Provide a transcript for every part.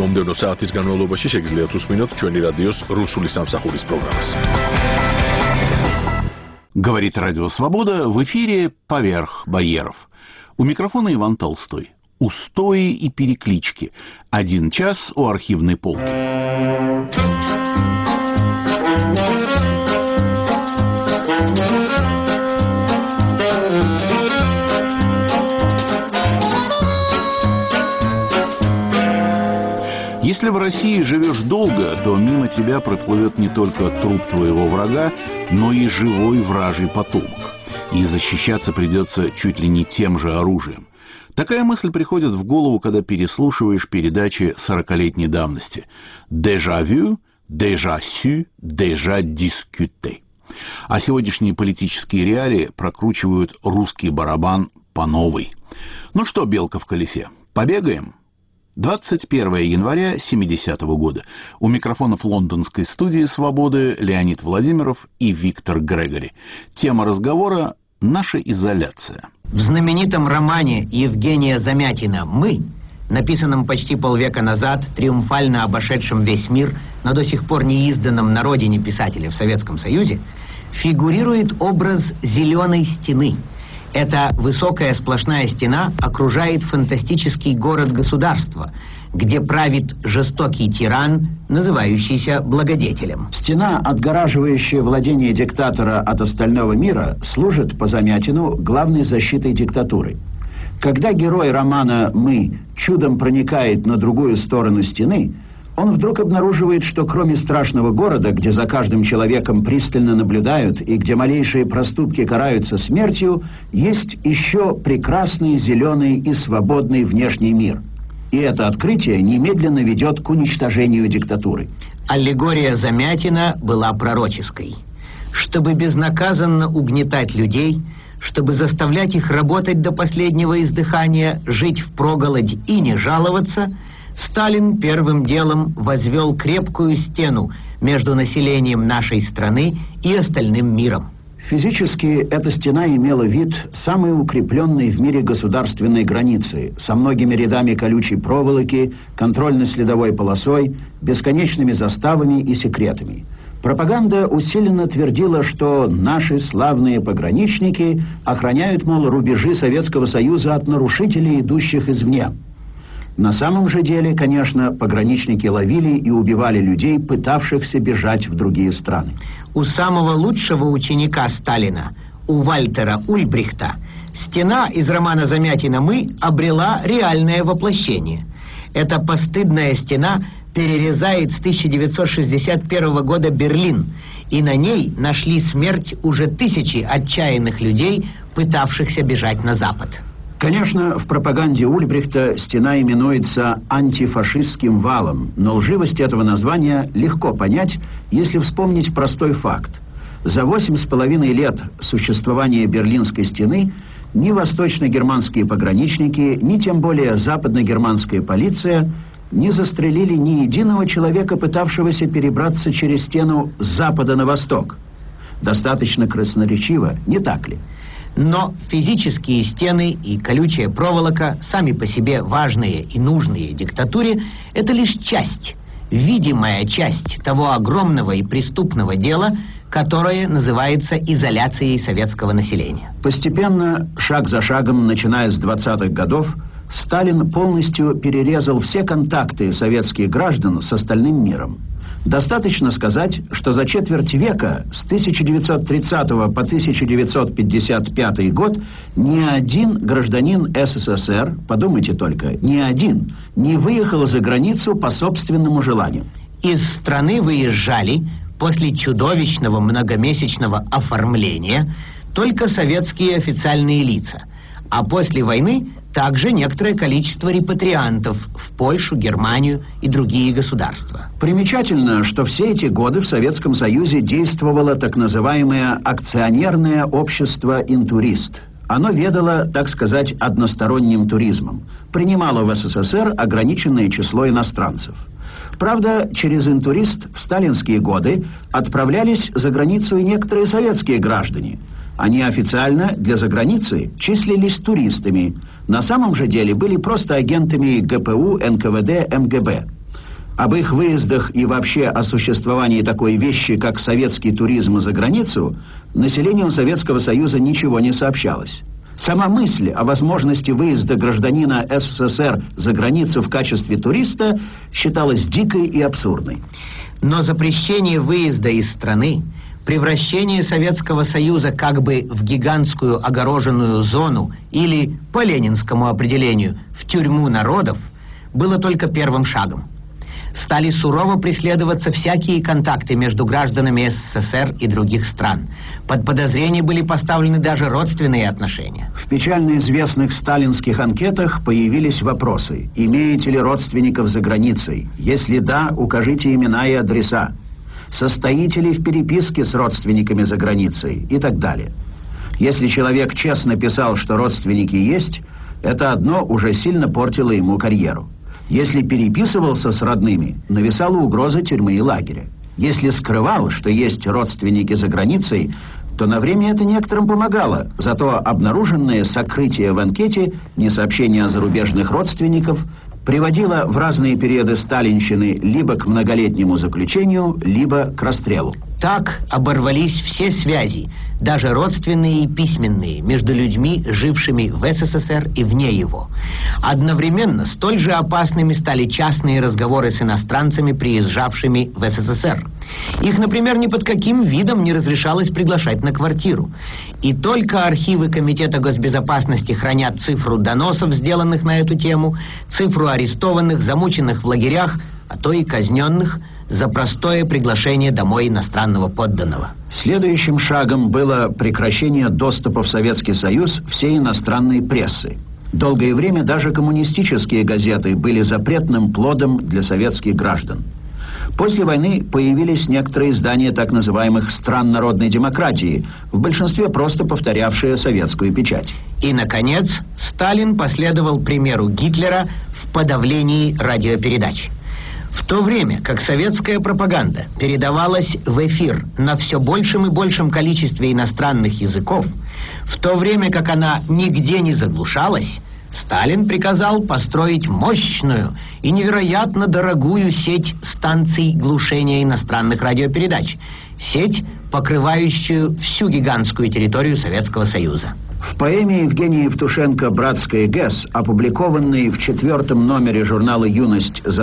მომდევნო საათის განმავლობაში შეგიძლიათ უსმინოთ ჩვენი რადიოს რუსული სამსახურის პროგრამას. Говорит Радио Свобода, в эфире «Поверх барьеров». У микрофона Иван Толстой. Устои и переклички. 1 час у архивной полки. Если в России живешь долго, то мимо тебя проплывет не только труп твоего врага, но и живой вражий потомок. И защищаться придется чуть ли не тем же оружием. Такая мысль приходит в голову, когда переслушиваешь передачи 40-летней давности. «Déjà vu», «déjà su», «déjà discuté». А сегодняшние политические реалии прокручивают русский барабан по новой. Ну что, белка в колесе, побегаем? 21 января 70-го года. У микрофонов лондонской студии «Свободы» Леонид Владимиров и Виктор Грегори. Тема разговора – наша изоляция. В знаменитом романе Евгения Замятина «Мы», написанном почти полвека назад, триумфально обошедшем весь мир, но до сих пор не изданном на родине писателя в Советском Союзе, фигурирует образ «зеленой стены». Эта высокая сплошная стена окружает фантастический город-государство, где правит жестокий тиран, называющийся благодетелем. Стена, отгораживающая владение диктатора от остального мира, служит, по Замятину, главной защитой диктатуры. Когда герой романа «Мы» чудом проникает на другую сторону стены, он вдруг обнаруживает, что кроме страшного города, где за каждым человеком пристально наблюдают и где малейшие проступки караются смертью, есть еще прекрасный, зеленый и свободный внешний мир. И это открытие немедленно ведет к уничтожению диктатуры. Аллегория Замятина была пророческой. Чтобы безнаказанно угнетать людей, чтобы заставлять их работать до последнего издыхания, жить впроголодь и не жаловаться, Сталин первым делом возвел крепкую стену между населением нашей страны и остальным миром. Физически эта стена имела вид самой укрепленной в мире государственной границы, со многими рядами колючей проволоки, контрольно-следовой полосой, бесконечными заставами и секретами. Пропаганда усиленно твердила, что наши славные пограничники охраняют, мол, рубежи Советского Союза от нарушителей, идущих извне. На самом же деле, конечно, пограничники ловили и убивали людей, пытавшихся бежать в другие страны. У самого лучшего ученика Сталина, у Вальтера Ульбрихта, стена из романа Замятина «Мы» обрела реальное воплощение. Эта постыдная стена перерезает с 1961 года Берлин, и на ней нашли смерть уже тысячи отчаянных людей, пытавшихся бежать на Запад. Конечно, в пропаганде Ульбрихта стена именуется антифашистским валом, но лживость этого названия легко понять, если вспомнить простой факт. За 8,5 лет существования Берлинской стены ни восточно-германские пограничники, ни тем более западно-германская полиция не застрелили ни единого человека, пытавшегося перебраться через стену с запада на восток. Достаточно красноречиво, не так ли? Но физические стены и колючая проволока, сами по себе важные и нужные диктатуре, это лишь часть, видимая часть того огромного и преступного дела, которое называется изоляцией советского населения. Постепенно, шаг за шагом, начиная с 20-х годов, Сталин полностью перерезал все контакты советских граждан с остальным миром. Достаточно сказать, что за четверть века, с 1930 по 1955 год, ни один гражданин СССР, подумайте только, ни один, не выехал за границу по собственному желанию. Из страны выезжали после чудовищного многомесячного оформления только советские официальные лица, а после войны также некоторое количество репатриантов в Польшу, Германию и другие государства. Примечательно, что все эти годы в Советском Союзе действовало так называемое акционерное общество «Интурист». Оно ведало, так сказать, односторонним туризмом. Принимало в СССР ограниченное число иностранцев. Правда, через «Интурист» в сталинские годы отправлялись за границу и некоторые советские граждане. Они официально для заграницы числились туристами. На самом же деле были просто агентами ГПУ, НКВД, МГБ. Об их выездах и вообще о существовании такой вещи, как советский туризм за границу, населению Советского Союза ничего не сообщалось. Сама мысль о возможности выезда гражданина СССР за границу в качестве туриста считалась дикой и абсурдной. Но запрещение выезда из страны, превращение Советского Союза как бы в гигантскую огороженную зону или, по ленинскому определению, в тюрьму народов, было только первым шагом. Стали сурово преследоваться всякие контакты между гражданами СССР и других стран. Под подозрение были поставлены даже родственные отношения. В печально известных сталинских анкетах появились вопросы: имеете ли родственников за границей? Если да, укажите имена и адреса. Состоите ли в переписке с родственниками за границей? И так далее. Если человек честно писал, что родственники есть, это одно уже сильно портило ему карьеру. Если переписывался с родными, нависала угроза тюрьмы и лагеря. Если скрывал, что есть родственники за границей, то на время это некоторым помогало. Зато обнаруженное сокрытие в анкете, несообщение о зарубежных родственников, приводило в разные периоды сталинщины либо к многолетнему заключению, либо к расстрелу. Так оборвались все связи, даже родственные и письменные, между людьми, жившими в СССР и вне его. Одновременно столь же опасными стали частные разговоры с иностранцами, приезжавшими в СССР. Их, например, ни под каким видом не разрешалось приглашать на квартиру. И только архивы Комитета госбезопасности хранят цифру доносов, сделанных на эту тему, цифру арестованных, замученных в лагерях, а то и казненных за простое приглашение домой иностранного подданного. Следующим шагом было прекращение доступа в Советский Союз всей иностранной прессы. Долгое время даже коммунистические газеты были запретным плодом для советских граждан. После войны появились некоторые издания так называемых «стран народной демократии», в большинстве просто повторявшие советскую печать. И, наконец, Сталин последовал примеру Гитлера в подавлении радиопередач. В то время как советская пропаганда передавалась в эфир на все большем и большем количестве иностранных языков, в то время как она нигде не заглушалась, Сталин приказал построить мощную и невероятно дорогую сеть станций глушения иностранных радиопередач, сеть, покрывающую всю гигантскую территорию Советского Союза. В поэме Евгения Евтушенко «Братская ГЭС», опубликованной в 4-м номере журнала «Юность» за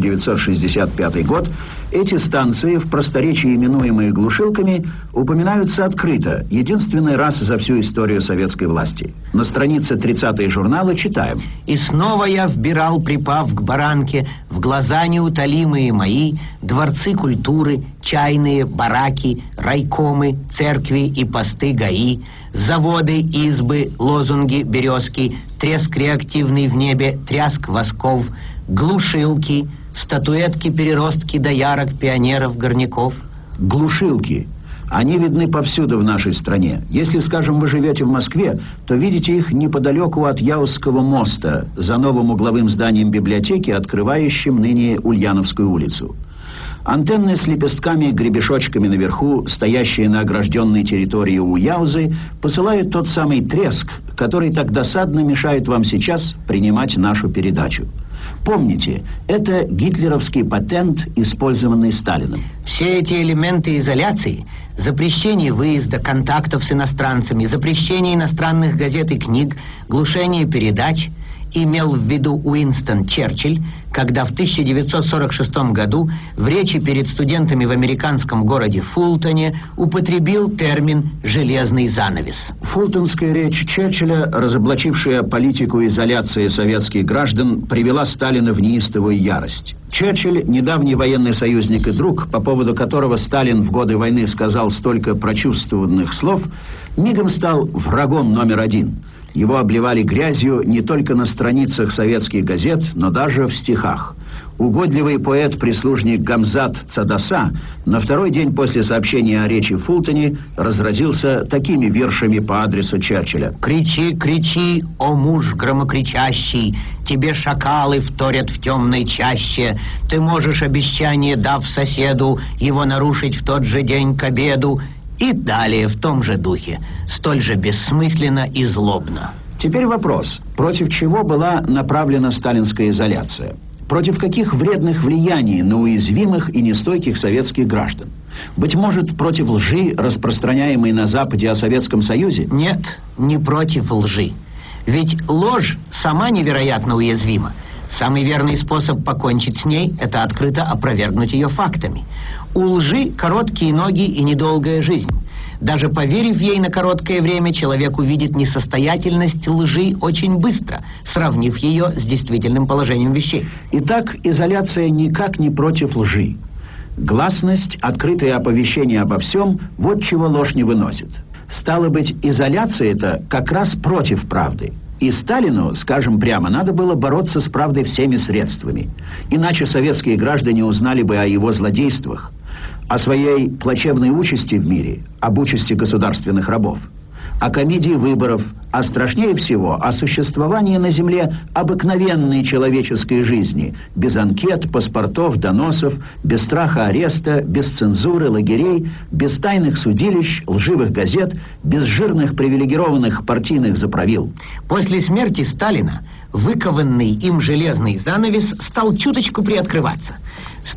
1965 год, эти станции, в просторечии именуемые глушилками, упоминаются открыто, единственный раз за всю историю советской власти. На странице 30-й журнала читаем: «И снова я вбирал, припав к баранке, в глаза неутолимые мои, дворцы культуры, чайные бараки, райкомы, церкви и посты ГАИ, заводы, избы, лозунги, березки, треск реактивный в небе, тряск восков, глушилки, статуэтки, переростки доярок, пионеров, горняков». Глушилки. Они видны повсюду в нашей стране. Если, скажем, вы живете в Москве, то видите их неподалеку от Яузского моста, за новым угловым зданием библиотеки, открывающим ныне Ульяновскую улицу. Антенны с лепестками-гребешочками наверху, стоящие на огражденной территории у Яузы, посылают тот самый треск, который так досадно мешает вам сейчас принимать нашу передачу. Помните, это гитлеровский патент, использованный Сталиным. Все эти элементы изоляции, запрещение выезда, контактов с иностранцами, запрещение иностранных газет и книг, глушение передач – имел в виду Уинстон Черчилль, когда в 1946 году в речи перед студентами в американском городе Фултоне употребил термин «железный занавес». Фултонская речь Черчилля, разоблачившая политику изоляции советских граждан, привела Сталина в неистовую ярость. Черчилль, недавний военный союзник и друг, по поводу которого Сталин в годы войны сказал столько прочувствованных слов, мигом стал врагом номер один. Его обливали грязью не только на страницах советских газет, но даже в стихах. Угодливый поэт-прислужник Гамзат Цадаса на второй день после сообщения о речи в Фултоне разразился такими вершами по адресу Черчилля: «Кричи, кричи, о муж громокричащий, тебе шакалы вторят в темной чаще, ты можешь обещание, дав соседу, его нарушить в тот же день к обеду». И далее в том же духе, столь же бессмысленно и злобно. Теперь вопрос: против чего была направлена сталинская изоляция? Против каких вредных влияний на уязвимых и нестойких советских граждан? Быть может, против лжи, распространяемой на Западе о Советском Союзе? Нет, не против лжи. Ведь ложь сама невероятно уязвима. Самый верный способ покончить с ней – это открыто опровергнуть ее фактами. У лжи короткие ноги и недолгая жизнь. Даже поверив ей на короткое время, человек увидит несостоятельность лжи очень быстро, сравнив ее с действительным положением вещей. Итак, изоляция никак не против лжи. Гласность, открытое оповещение обо всем – вот чего ложь не выносит. Стало быть, изоляция это как раз против правды. И Сталину, скажем прямо, надо было бороться с правдой всеми средствами. Иначе советские граждане узнали бы о его злодействах, о своей плачевной участи в мире, об участи государственных рабов, о комедии выборов, а страшнее всего о существовании на земле обыкновенной человеческой жизни, без анкет, паспортов, доносов, без страха ареста, без цензуры, лагерей, без тайных судилищ, лживых газет, без жирных привилегированных партийных заправил. После смерти Сталина выкованный им железный занавес стал чуточку приоткрываться. С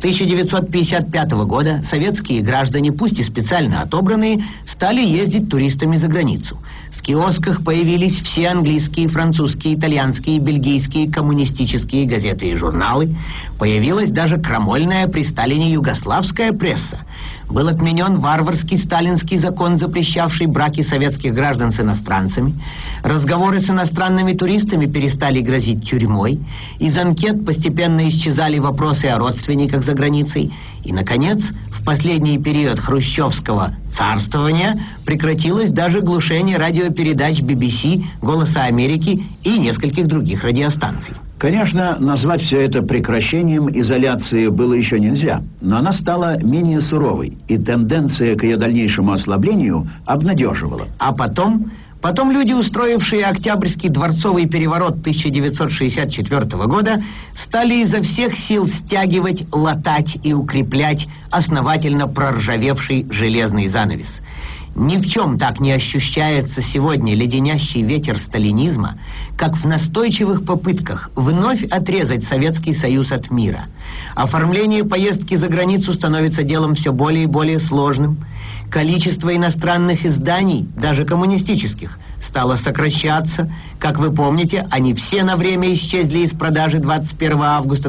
1955 года советские граждане, пусть и специально отобранные, стали ездить туристами за границу. В киосках появились все английские, французские, итальянские, бельгийские коммунистические газеты и журналы. Появилась даже крамольная при Сталине югославская пресса. Был отменен варварский сталинский закон, запрещавший браки советских граждан с иностранцами. Разговоры с иностранными туристами перестали грозить тюрьмой. Из анкет постепенно исчезали вопросы о родственниках за границей. И, наконец, в последний период хрущевского царствования прекратилось даже глушение радиопередач BBC, «Голоса Америки» и нескольких других радиостанций. Конечно, назвать все это прекращением изоляции было еще нельзя, но она стала менее суровой, и тенденция к ее дальнейшему ослаблению обнадеживала. А потом люди, устроившие Октябрьский дворцовый переворот 1964 года, стали изо всех сил стягивать, латать и укреплять основательно проржавевший железный занавес. Ни в чем так не ощущается сегодня леденящий ветер сталинизма, как в настойчивых попытках вновь отрезать Советский Союз от мира. Оформление поездки за границу становится делом все более и более сложным. Количество иностранных изданий, даже коммунистических, стало сокращаться. Как вы помните, они все на время исчезли из продажи 21 августа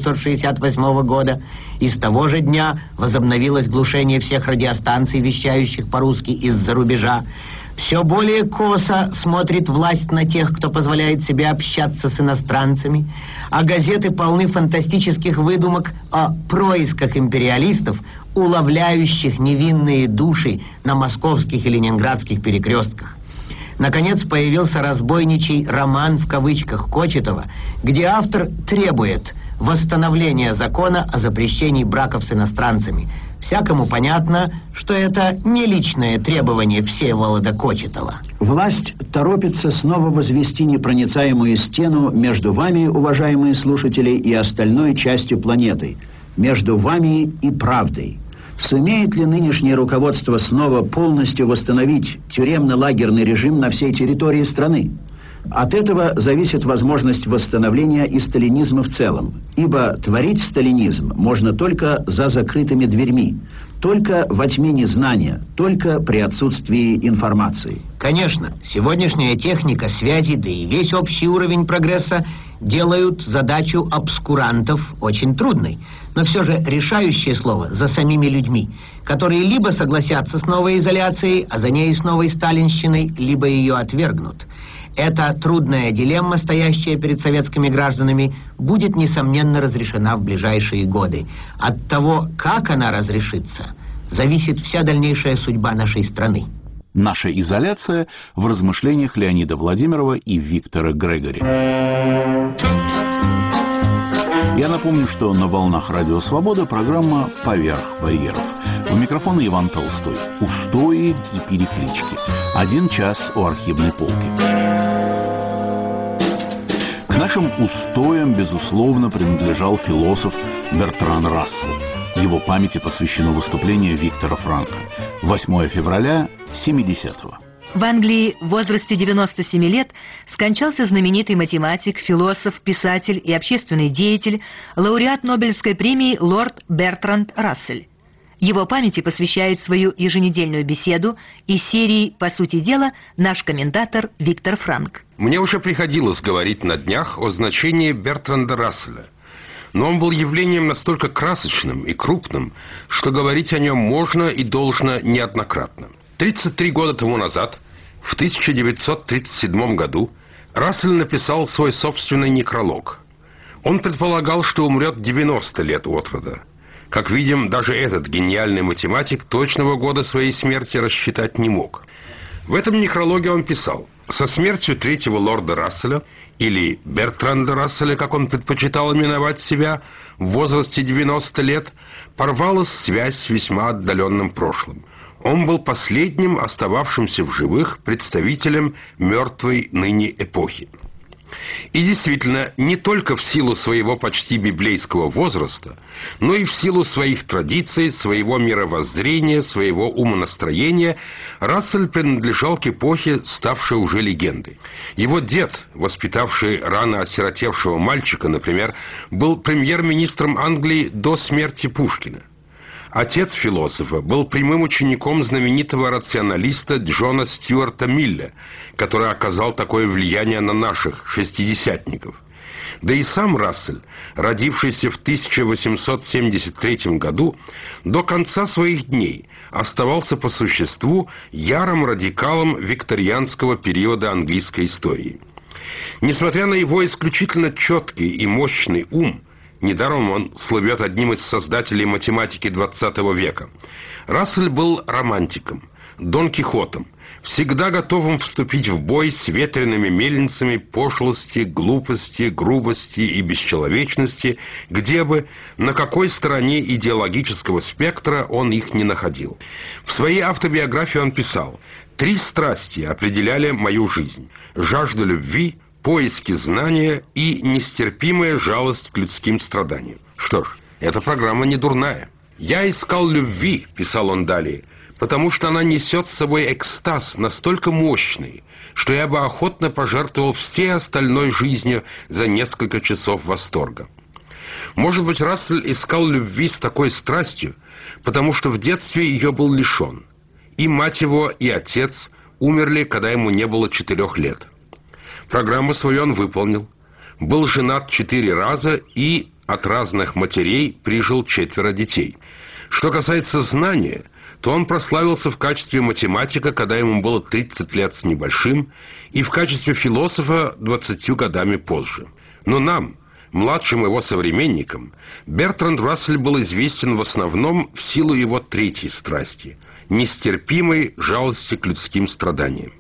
1968 года. И с того же дня возобновилось глушение всех радиостанций, вещающих по-русски из-за рубежа. Все более косо смотрит власть на тех, кто позволяет себе общаться с иностранцами, а газеты полны фантастических выдумок о происках империалистов, уловляющих невинные души на московских и ленинградских перекрестках. Наконец появился разбойничий роман в кавычках Кочетова, где автор требует восстановления закона о запрещении браков с иностранцами. Всякому понятно, что это не личное требование Всеволода Кочетова. Власть торопится снова возвести непроницаемую стену между вами, уважаемые слушатели, и остальной частью планеты, между вами и правдой. Сумеет ли нынешнее руководство снова полностью восстановить тюремно-лагерный режим на всей территории страны? От этого зависит возможность восстановления и сталинизма в целом, ибо творить сталинизм можно только за закрытыми дверьми, только во тьме незнания, только при отсутствии информации. Конечно, сегодняшняя техника связи, да и весь общий уровень прогресса делают задачу обскурантов очень трудной. Но все же решающее слово за самими людьми, которые либо согласятся с новой изоляцией, а за ней с новой сталинщиной, либо ее отвергнут. Эта трудная дилемма, стоящая перед советскими гражданами, будет, несомненно, разрешена в ближайшие годы. От того, как она разрешится, зависит вся дальнейшая судьба нашей страны. Наша изоляция в размышлениях Леонида Владимирова и Виктора Грегори. Я напомню, что на волнах Радио Свобода программа «Поверх барьеров». У микрофона Иван Толстой. Устои и переклички. 1 час у архивной полки. К нашим устоям, безусловно, принадлежал философ Бертран Рассел. Его памяти посвящено выступление Виктора Франка. 8 февраля 70-го. В Англии в возрасте 97 лет скончался знаменитый математик, философ, писатель и общественный деятель, лауреат Нобелевской премии лорд Бертранд Рассель. Его памяти посвящает свою еженедельную беседу из серии «По сути дела» наш комментатор Виктор Франк. Мне уже приходилось говорить на днях о значении Бертранда Расселя. Но он был явлением настолько красочным и крупным, что говорить о нем можно и должно неоднократно. 33 года тому назад, в 1937 году, Рассель написал свой собственный некролог. Он предполагал, что умрет 90 лет от рода. Как видим, даже этот гениальный математик точного года своей смерти рассчитать не мог. В этом некрологе он писал: «Со смертью третьего лорда Расселя, или Бертранда Расселя, как он предпочитал именовать себя, в возрасте 90 лет, порвалась связь с весьма отдаленным прошлым. Он был последним остававшимся в живых представителем мертвой ныне эпохи». И действительно, не только в силу своего почти библейского возраста, но и в силу своих традиций, своего мировоззрения, своего умонастроения, Рассель принадлежал к эпохе, ставшей уже легендой. Его дед, воспитавший рано осиротевшего мальчика, например, был премьер-министром Англии до смерти Пушкина. Отец философа был прямым учеником знаменитого рационалиста Джона Стюарта Милля, который оказал такое влияние на наших шестидесятников. Да и сам Рассель, родившийся в 1873 году, до конца своих дней оставался по существу ярым радикалом викторианского периода английской истории. Несмотря на его исключительно четкий и мощный ум, недаром он слывет одним из создателей математики XX века, Рассель был романтиком, Дон Кихотом, всегда готовым вступить в бой с ветреными мельницами пошлости, глупости, грубости и бесчеловечности, где бы, на какой стороне идеологического спектра он их не находил. В своей автобиографии он писал: «Три страсти определяли мою жизнь: жажда любви, поиски знания и нестерпимая жалость к людским страданиям». Что ж, эта программа не дурная. «Я искал любви», — писал он далее, «потому что она несет с собой экстаз настолько мощный, что я бы охотно пожертвовал всей остальной жизнью за несколько часов восторга». Может быть, Рассель искал любви с такой страстью, потому что в детстве ее был лишен. И мать его, и отец умерли, когда ему не было 4 лет. Программу свою он выполнил. Был женат 4 раза и от разных матерей прижил 4 детей. Что касается знания, то он прославился в качестве математика, когда ему было 30 лет с небольшим, и в качестве философа 20 годами позже. Но нам, младшим его современникам, Бертранд Рассель был известен в основном в силу его третьей страсти – нестерпимой жалости к людским страданиям.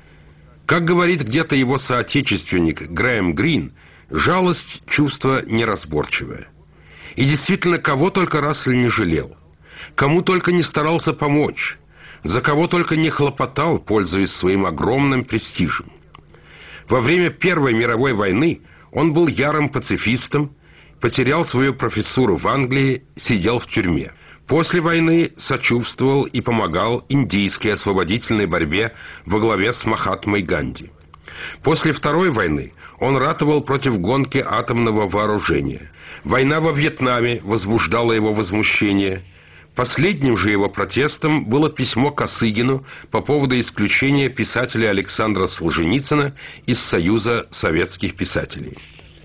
Как говорит где-то его соотечественник Грэм Грин, жалость – чувство неразборчивое. И действительно, кого только Рассель не жалел, кому только не старался помочь, за кого только не хлопотал, пользуясь своим огромным престижем. Во время Первой мировой войны он был ярым пацифистом, потерял свою профессуру в Англии, сидел в тюрьме. После войны сочувствовал и помогал индийской освободительной борьбе во главе с Махатмой Ганди. После Второй войны он ратовал против гонки атомного вооружения. Война во Вьетнаме возбуждала его возмущение. Последним же его протестом было письмо Косыгину по поводу исключения писателя Александра Солженицына из Союза советских писателей.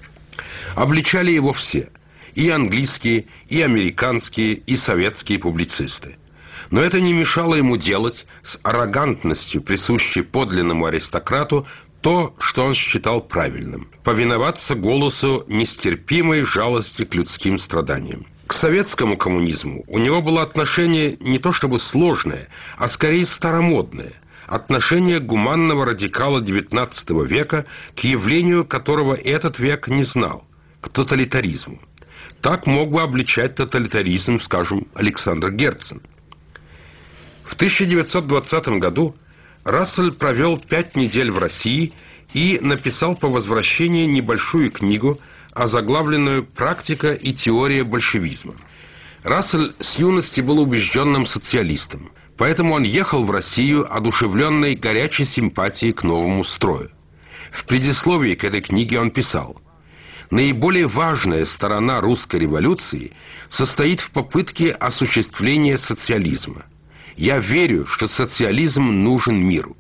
Обличали его все – и английские, и американские, и советские публицисты. Но это не мешало ему делать с аррогантностью, присущей подлинному аристократу, то, что он считал правильным – повиноваться голосу нестерпимой жалости к людским страданиям. К советскому коммунизму у него было отношение не то чтобы сложное, а скорее старомодное – отношение гуманного радикала XIX века к явлению, которого этот век не знал – к тоталитаризму. Так мог бы обличать тоталитаризм, скажем, Александр Герцен. В 1920 году Рассель провел 5 недель в России и написал по возвращении небольшую книгу, озаглавленную «Практика и теория большевизма». Рассель с юности был убежденным социалистом, Поэтому он ехал в Россию, одушевленный горячей симпатией к новому строю. В предисловии к этой книге он писал: «Наиболее важная сторона русской революции состоит в попытке осуществления социализма. Я верю, что социализм нужен миру.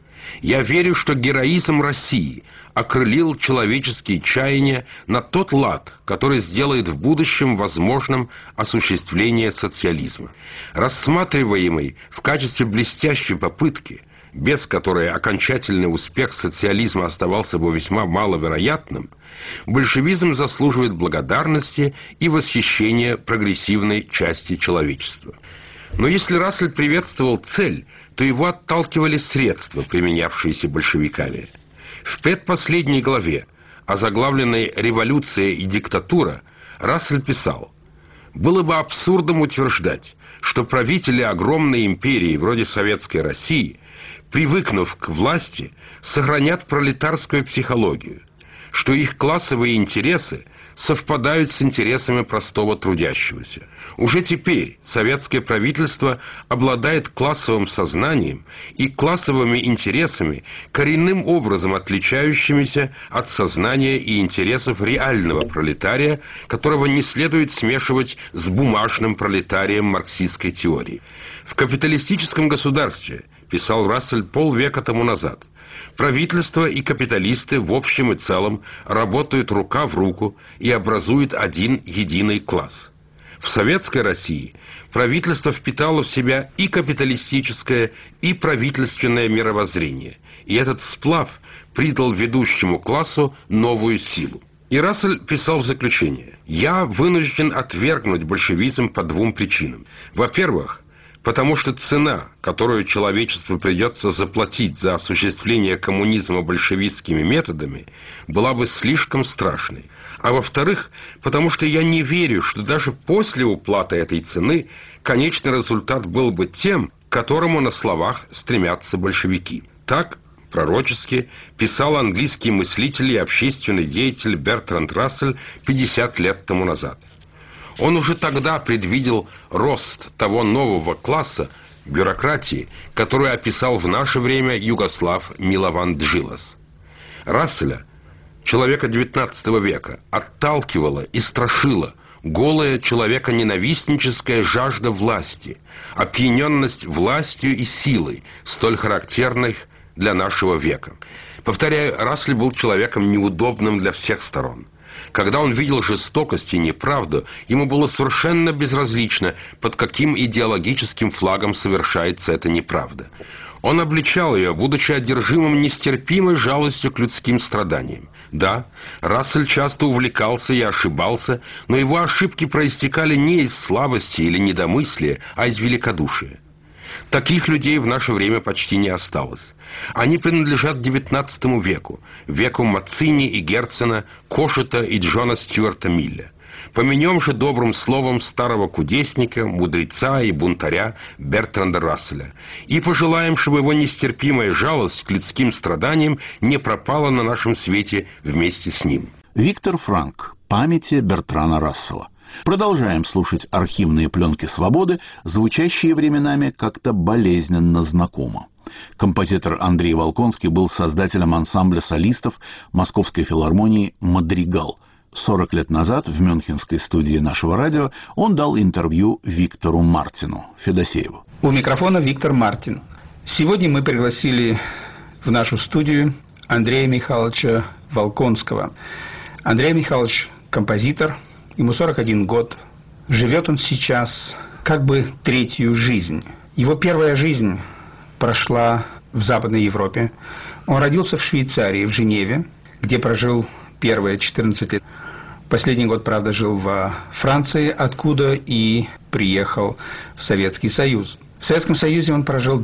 Я верю, что героизм России окрылил человеческие чаяния на тот лад, который сделает в будущем возможным осуществление социализма. Рассматриваемый в качестве блестящей попытки, без которой окончательный успех социализма оставался бы весьма маловероятным, большевизм заслуживает благодарности и восхищения прогрессивной части человечества». Но если Рассель приветствовал цель, то его отталкивали средства, применявшиеся большевиками. В предпоследней главе, озаглавленной «Революция и диктатура», Рассель писал: «Было бы абсурдом утверждать, что правители огромной империи вроде Советской России, привыкнув к власти, сохранят пролетарскую психологию, что их классовые интересы совпадают с интересами простого трудящегося. Уже теперь советское правительство обладает классовым сознанием и классовыми интересами, коренным образом отличающимися от сознания и интересов реального пролетария, которого не следует смешивать с бумажным пролетарием марксистской теории. В капиталистическом государстве, писал Рассель полвека тому назад, правительство и капиталисты в общем и целом работают рука в руку и образуют один единый класс. В Советской России правительство впитало в себя и капиталистическое, и правительственное мировоззрение, и этот сплав придал ведущему классу новую силу. И Рассель писал в заключение: «Я вынужден отвергнуть большевизм по двум причинам. Во-первых, потому что цена, которую человечеству придется заплатить за осуществление коммунизма большевистскими методами, была бы слишком страшной. А во-вторых, потому что я не верю, что даже после уплаты этой цены конечный результат был бы тем, к которому на словах стремятся большевики». Так пророчески писал английский мыслитель и общественный деятель Бертранд Рассель 50 лет тому назад. Он уже тогда предвидел рост того нового класса бюрократии, которую описал в наше время Югослав Милован Джилас. Расселя, человека XIX века, отталкивала и страшила голая человеконенавистническая жажда власти, опьяненность властью и силой, столь характерных для нашего века. Повторяю, Рассель был человеком неудобным для всех сторон. Когда он видел жестокость и неправду, ему было совершенно безразлично, под каким идеологическим флагом совершается эта неправда. Он обличал ее, будучи одержимым нестерпимой жалостью к людским страданиям. Да, Рассель часто увлекался и ошибался, но его ошибки проистекали не из слабости или недомыслия, а из великодушия. Таких людей в наше время почти не осталось. Они принадлежат XIX веку, веку Маццини и Герцена, Кошета и Джона Стюарта Милля. Поменем же добрым словом старого кудесника, мудреца и бунтаря Бертранда Расселя и пожелаем, чтобы его нестерпимая жалость к людским страданиям не пропала на нашем свете вместе с ним. Виктор Франк. Памяти Бертрана Рассела. Продолжаем слушать архивные пленки «Свободы», звучащие временами как-то болезненно знакомо. Композитор Андрей Волконский был создателем ансамбля солистов Московской филармонии «Мадригал». 40 лет назад в мюнхенской студии нашего радио он дал интервью Виктору Мартину Федосееву. У микрофона Виктор Мартин. Сегодня мы пригласили в нашу студию Андрея Михайловича Волконского. Андрей Михайлович – композитор, ему 41 год. Живет он сейчас как бы третью жизнь. Его первая жизнь прошла в Западной Европе. Он родился в Швейцарии, в Женеве, где прожил первые 14 лет. Последний год, правда, жил во Франции, откуда и приехал в Советский Союз. В Советском Союзе он прожил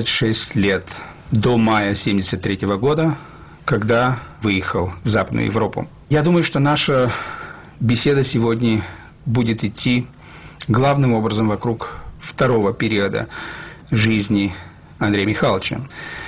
26 лет, до мая 1973 года, когда выехал в Западную Европу. Я думаю, что наша беседа сегодня будет идти главным образом вокруг второго периода жизни Андрея Михайловича.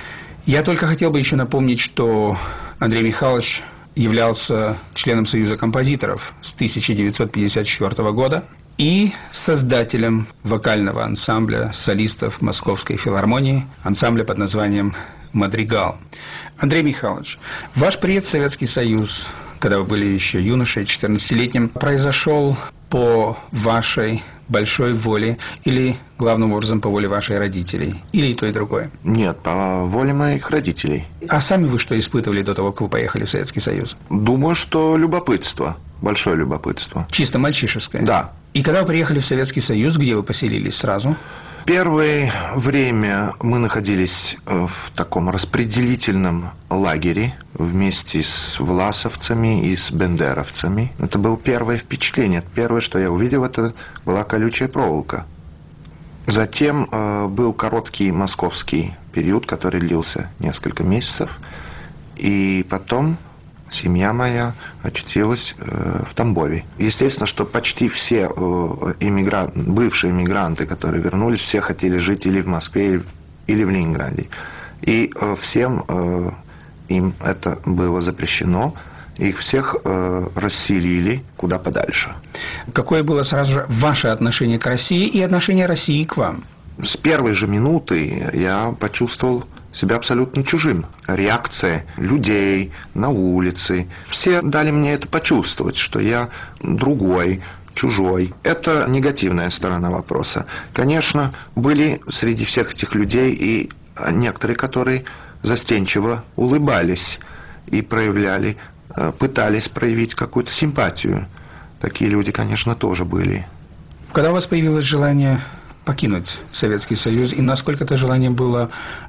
Я только хотел бы еще напомнить, что Андрей Михайлович являлся членом Союза композиторов с 1954 года и создателем вокального ансамбля солистов Московской филармонии, ансамбля под названием «Мадригал». Андрей Михайлович, ваш приезд в Советский Союз, когда вы были еще юношей, 14-летним, произошел по вашей большой воле или, главным образом, по воле ваших родителей? Или и то, и другое? Нет, по воле моих родителей. А сами вы что испытывали до того, как вы поехали в Советский Союз? Думаю, что любопытство. Большое любопытство. Чисто мальчишеское? Да. И когда вы приехали в Советский Союз, где вы поселились сразу? Первое время мы находились в таком распределительном лагере вместе с власовцами и с бендеровцами. Это было первое впечатление. Первое, что я увидел, это была колючая проволока. Затем был короткий московский период, который длился несколько месяцев. И потом семья моя очутилась в Тамбове. Естественно, что почти все бывшие иммигранты, которые вернулись, все хотели жить или в Москве, или в Ленинграде. И всем им это было запрещено. Их всех расселили куда подальше. Какое было сразу же ваше отношение к России и отношение России к вам? С первой же минуты я почувствовал себя абсолютно чужим. Реакция людей на улице. Все дали мне это почувствовать, что я другой, чужой. Это негативная сторона вопроса. Конечно, были среди всех этих людей и некоторые, которые застенчиво улыбались и пытались проявить какую-то симпатию. Такие люди, конечно, тоже были. Когда у вас появилось желание покинуть Советский Союз, и насколько это желание было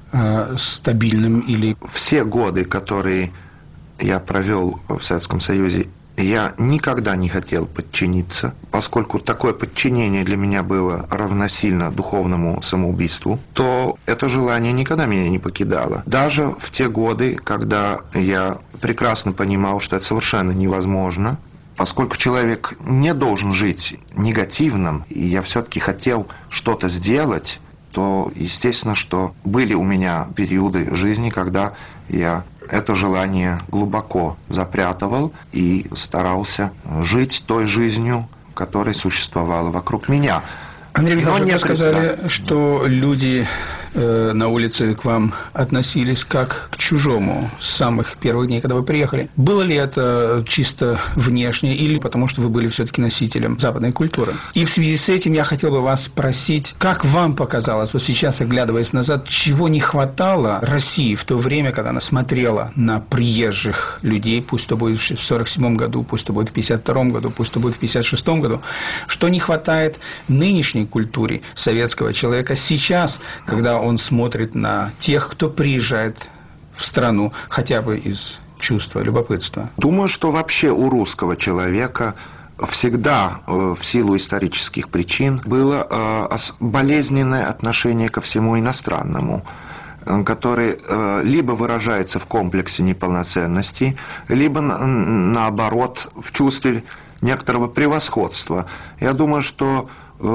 стабильным или... Все годы, которые я провел в Советском Союзе, я никогда не хотел подчиниться, поскольку такое подчинение для меня было равносильно духовному самоубийству, то это желание никогда меня не покидало. Даже в те годы, когда я прекрасно понимал, что это совершенно невозможно, поскольку человек не должен жить негативным, и я все-таки хотел что-то сделать, то естественно, что были у меня периоды жизни, когда я это желание глубоко запрятывал и старался жить той жизнью, которая существовала вокруг меня. Андрей Михайлович, вы сказали, что люди на улице к вам относились как к чужому с самых первых дней, когда вы приехали. Было ли это чисто внешне или потому, что вы были все-таки носителем западной культуры? И в связи с этим я хотел бы вас спросить, как вам показалось, вот сейчас, оглядываясь назад, чего не хватало России в то время, когда она смотрела на приезжих людей, пусть то будет в 1947 году, пусть то будет в 1952 году, пусть то будет в 1956 году, что не хватает нынешней культуре советского человека сейчас, когда он смотрит на тех, кто приезжает в страну, хотя бы из чувства любопытства? Думаю, что вообще у русского человека всегда, в силу исторических причин, было болезненное отношение ко всему иностранному, который либо выражается в комплексе неполноценности, либо, наоборот, в чувстве некоторого превосходства. Я думаю, что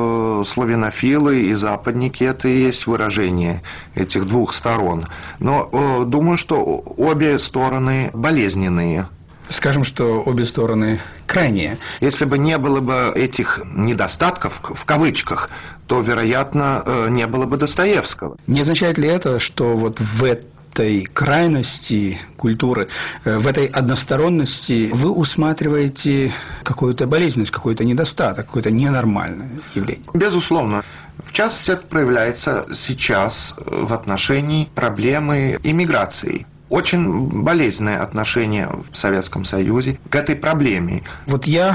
славянофилы и западники – это и есть выражение этих двух сторон. Но думаю, что обе стороны болезненные. Скажем, что обе стороны крайние. Если бы не было бы этих недостатков, в кавычках, то, вероятно, не было бы Достоевского. Не означает ли это, что вот в этой крайности культуры, в этой односторонности вы усматриваете какую-то болезненность, какой-то недостаток, какое-то ненормальное явление? Безусловно. В частности, это проявляется сейчас в отношении проблемы иммиграции. Очень болезненное отношение в Советском Союзе к этой проблеме. Вот я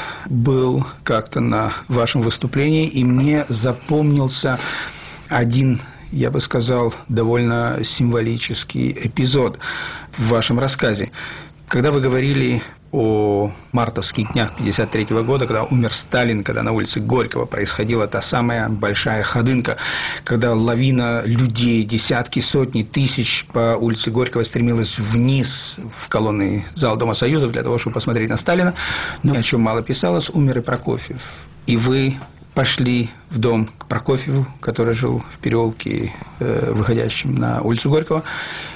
был как-то на вашем выступлении, и мне запомнился один, я бы сказал, довольно символический эпизод в вашем рассказе. Когда вы говорили о мартовских днях 1953 года, когда умер Сталин, когда на улице Горького происходила та самая большая ходынка, когда лавина людей, десятки, сотни тысяч по улице Горького стремилась вниз в колонны зала Дома Союзов для того, чтобы посмотреть на Сталина, но о чем мало писалось, умер и Прокофьев. И вы пошли в дом к Прокофьеву, который жил в переулке, выходящем на улицу Горького,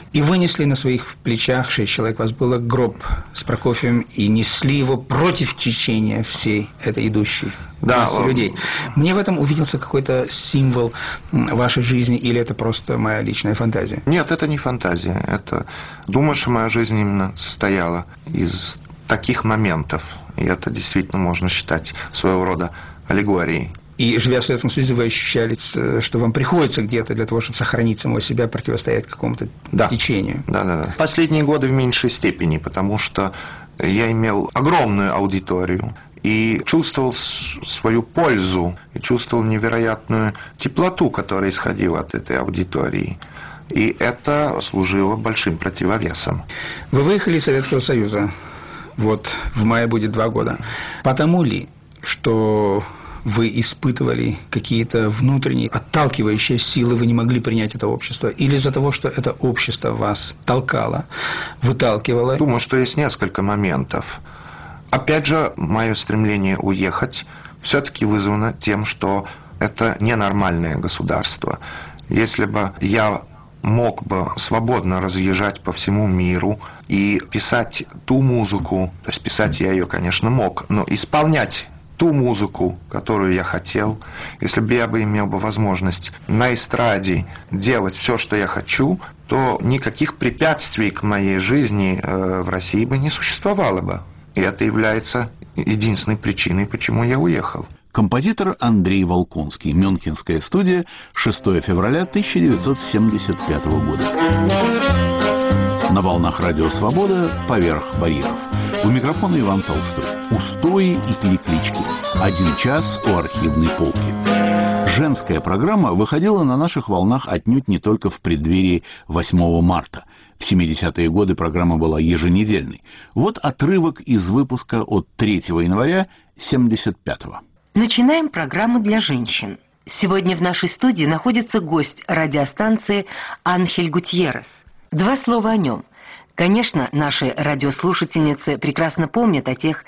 и вынесли на своих плечах, 6 человек вас было, гроб с Прокофьевым, и несли его против течения всей этой идущей массы людей. Мне в этом увиделся какой-то символ вашей жизни, или это просто моя личная фантазия? Нет, это не фантазия. Это, думаю, что моя жизнь именно состояла из таких моментов. И это действительно можно считать своего рода аллегорией. И, живя в Советском Союзе, вы ощущали, что вам приходится где-то для того, чтобы сохранить самого себя, противостоять какому-то течению? Да. Последние годы в меньшей степени, потому что я имел огромную аудиторию и чувствовал свою пользу, и чувствовал невероятную теплоту, которая исходила от этой аудитории. И это служило большим противовесом. Вы выехали из Советского Союза. Вот в мае будет 2 года. Потому ли, что вы испытывали какие-то внутренние отталкивающие силы, вы не могли принять это общество? Или из-за того, что это общество вас толкало, выталкивало? Думаю, что есть несколько моментов. Опять же, мое стремление уехать все-таки вызвано тем, что это ненормальное государство. Если бы я мог бы свободно разъезжать по всему миру и писать ту музыку, то есть писать я ее, конечно, мог, но исполнять ту музыку, которую я хотел, если бы я имел возможность на эстраде делать все, что я хочу, то никаких препятствий к моей жизни в России бы не существовало бы. И это является единственной причиной, почему я уехал. Композитор Андрей Волконский. Мюнхенская студия. 6 февраля 1975 года. На волнах радио «Свобода» «Поверх барьеров». У микрофона Иван Толстой. Устои и переклички. 1 час у архивной полки. Женская программа выходила на наших волнах отнюдь не только в преддверии 8 марта. В 70-е годы программа была еженедельной. Вот отрывок из выпуска от 3 января 75-го. Начинаем программу для женщин. Сегодня в нашей студии находится гость радиостанции Анхель Гутьеррес. 2 слова о нем. Конечно, наши радиослушательницы прекрасно помнят о тех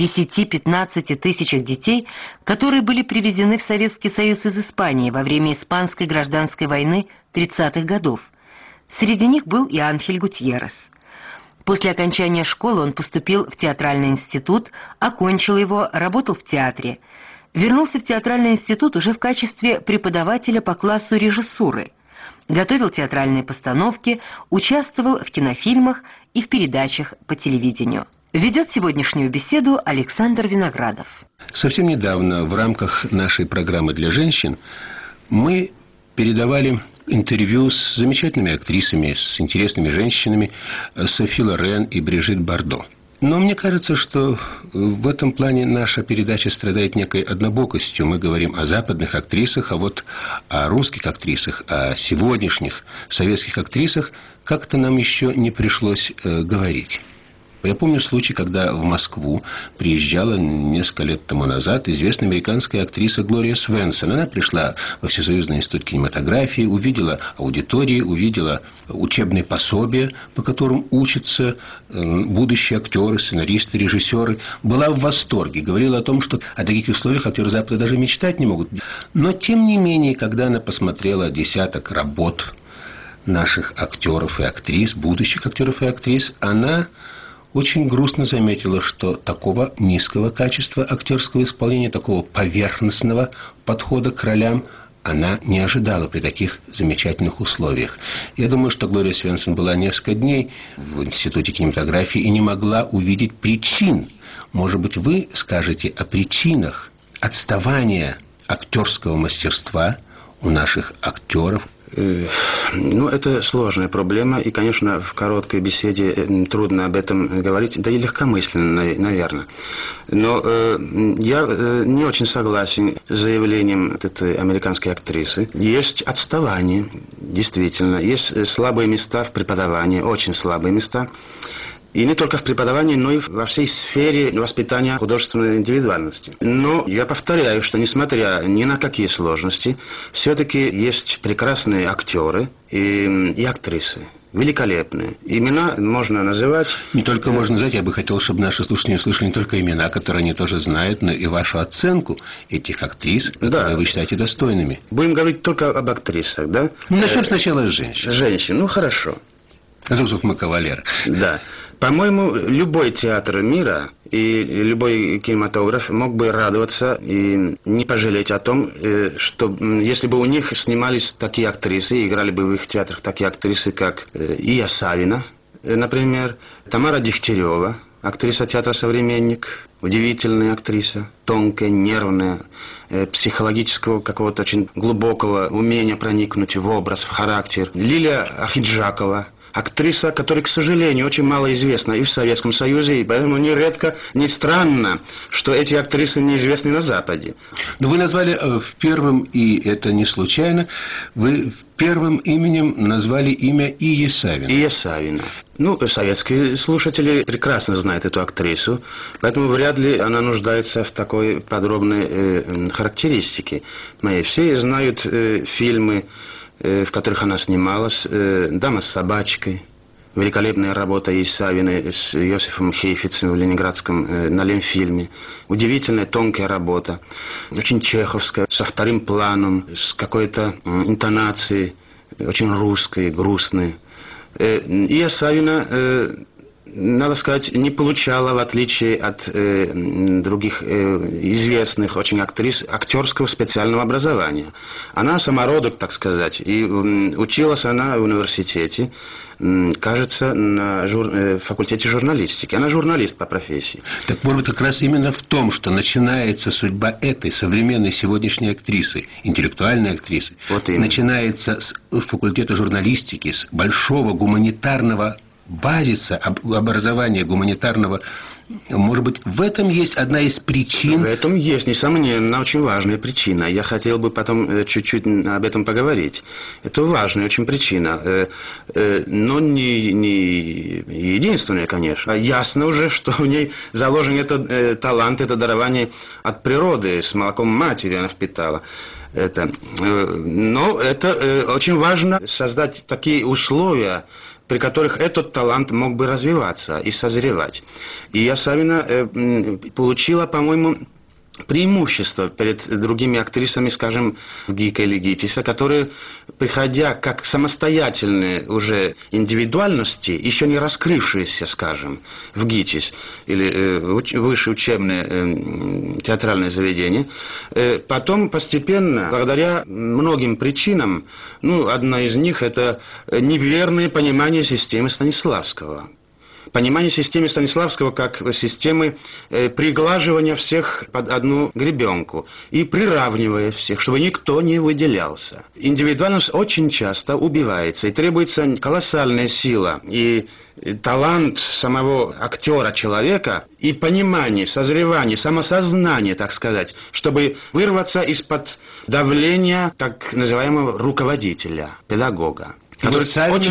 10-15 тысячах детей, которые были привезены в Советский Союз из Испании во время Испанской гражданской войны 30-х годов. Среди них был и Анхель Гутьеррес. После окончания школы он поступил в театральный институт, окончил его, работал в театре. Вернулся в театральный институт уже в качестве преподавателя по классу режиссуры. Готовил театральные постановки, участвовал в кинофильмах и в передачах по телевидению. Ведет сегодняшнюю беседу Александр Виноградов. Совсем недавно в рамках нашей программы для женщин мы передавали интервью с замечательными актрисами, с интересными женщинами, Софи Лорен и Брижит Бардо. Но мне кажется, что в этом плане наша передача страдает некой однобокостью. Мы говорим о западных актрисах, а вот о русских актрисах, о сегодняшних советских актрисах как-то нам еще не пришлось говорить. Я помню случай, когда в Москву приезжала несколько лет тому назад известная американская актриса Глория Свенсон. Она пришла во Всесоюзный институт кинематографии, увидела аудитории, увидела учебные пособия, по которым учатся будущие актеры, сценаристы, режиссеры. Была в восторге, говорила о том, что о таких условиях актеры Запада даже мечтать не могут. Но, тем не менее, когда она посмотрела десяток работ наших актеров и актрис, будущих актеров и актрис, она очень грустно заметила, что такого низкого качества актерского исполнения, такого поверхностного подхода к ролям она не ожидала при таких замечательных условиях. Я думаю, что Глория Свенсон была несколько дней в Институте кинематографии и не могла увидеть причин. Может быть, вы скажете о причинах отставания актерского мастерства у наших актеров? Ну, это сложная проблема, и, конечно, в короткой беседе трудно об этом говорить, да и легкомысленно, наверное. Но я не очень согласен с заявлением этой американской актрисы. Есть отставание, действительно, есть слабые места в преподавании, очень слабые места. И не только в преподавании, но и во всей сфере воспитания художественной индивидуальности. Но я повторяю, что несмотря ни на какие сложности, все-таки есть прекрасные актеры и актрисы. Великолепные. Имена можно называть... Не только можно называть, я бы хотел, чтобы наши слушатели услышали не только имена, которые они тоже знают, но и вашу оценку этих актрис, которые вы считаете достойными. Будем говорить только об актрисах, да? Ну, начнем сначала с женщин. Женщин, ну хорошо. Розового кавалера. Да. По-моему, любой театр мира и любой кинематограф мог бы радоваться и не пожалеть о том, что если бы у них снимались такие актрисы, играли бы в их театрах такие актрисы, как Ия Савина, например, Тамара Дегтярева, актриса театра «Современник», удивительная актриса, тонкая, нервная, психологического какого-то очень глубокого умения проникнуть в образ, в характер. Лилия Ахиджакова, актриса, которая, к сожалению, очень мало известна и в Советском Союзе, и поэтому нередко, не странно, что эти актрисы неизвестны на Западе. Но вы назвали в первом, и это не случайно, вы первым именем назвали имя Ии Савина. Ия Савина. Ну, советские слушатели прекрасно знают эту актрису, поэтому вряд ли она нуждается в такой подробной характеристике моей. Все знают фильмы, в которых она снималась, «Дама с собачкой», великолепная работа Ии Савиной с Йосифом Хейфицем в ленинградском на Ленфильме, удивительная тонкая работа, очень чеховская, со вторым планом, с какой-то интонацией, очень русской, грустной. Ия Савина, надо сказать, не получала, в отличие от других известных очень актрис, актерского специального образования. Она самородок, так сказать, и училась она в университете, кажется, на факультете журналистики. Она журналист по профессии. Так, может быть, как раз именно в том, что начинается судьба этой современной сегодняшней актрисы, интеллектуальной актрисы, вот начинается с факультета журналистики, с большого гуманитарного базиса, образования гуманитарного. Может быть, в этом есть одна из причин? В этом есть, несомненно, очень важная причина. Я хотел бы потом чуть-чуть об этом поговорить. Это важная очень причина. Но не единственная, конечно. Ясно уже, что в ней заложен этот талант, это дарование от природы, с молоком матери она впитала. Но это очень важно создать такие условия, при которых этот талант мог бы развиваться и созревать. И Ия Савина получила, по-моему, преимущество перед другими актрисами, скажем, Гика или Гитиса, которые, приходя как самостоятельные уже индивидуальности, еще не раскрывшиеся, скажем, в ГИТИС или высшее учебное театральное заведение, потом постепенно, благодаря многим причинам, одна из них это неверное понимание системы Станиславского. Понимание системы Станиславского как системы приглаживания всех под одну гребенку и приравнивая всех, чтобы никто не выделялся. Индивидуальность очень часто убивается, и требуется колоссальная сила и талант самого актера, человека, и понимание, созревание, самосознание, так сказать, чтобы вырваться из-под давления так называемого руководителя, педагога, которые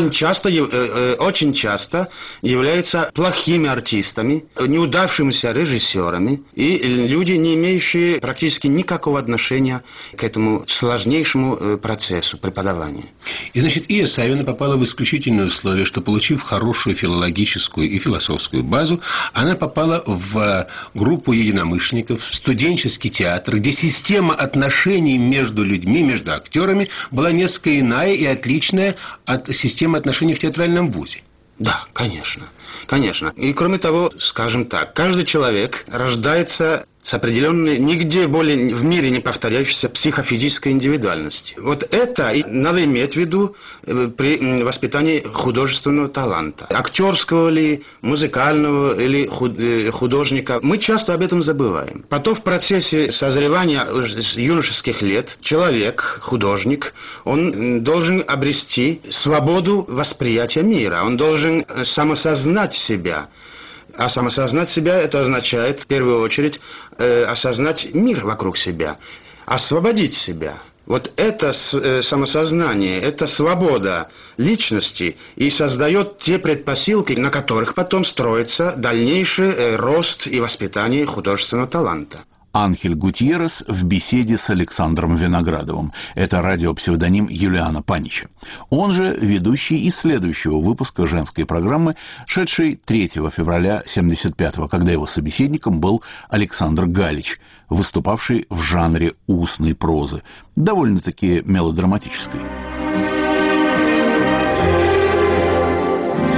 очень часто являются плохими артистами, неудавшимися режиссерами и люди, не имеющие практически никакого отношения к этому сложнейшему процессу преподавания. И, значит, Ия Савина попала в исключительное условие, что, получив хорошую филологическую и философскую базу, она попала в группу единомышленников, в студенческий театр, где система отношений между людьми, между актерами была несколько иная и отличная от системы отношений в театральном вузе. Да, конечно, конечно. И кроме того, скажем так, каждый человек рождается с определенной, нигде более в мире не повторяющейся психофизической индивидуальностью. Вот это надо иметь в виду при воспитании художественного таланта. Актерского ли, музыкального или художника. Мы часто об этом забываем. Потом в процессе созревания с юношеских лет человек, художник, он должен обрести свободу восприятия мира. Он должен самосознать себя. А самосознать себя, это означает, в первую очередь, осознать мир вокруг себя, освободить себя. Вот это самосознание, это свобода личности и создает те предпосылки, на которых потом строится дальнейший рост и воспитание художественного таланта. Анхель Гутьеррес в беседе с Александром Виноградовым. Это радиопсевдоним Юлиана Панича. Он же ведущий из следующего выпуска женской программы, шедшей 3 февраля 1975-го, когда его собеседником был Александр Галич, выступавший в жанре устной прозы, довольно-таки мелодраматической.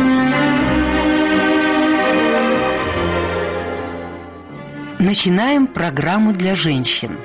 Начинаем программу для женщин.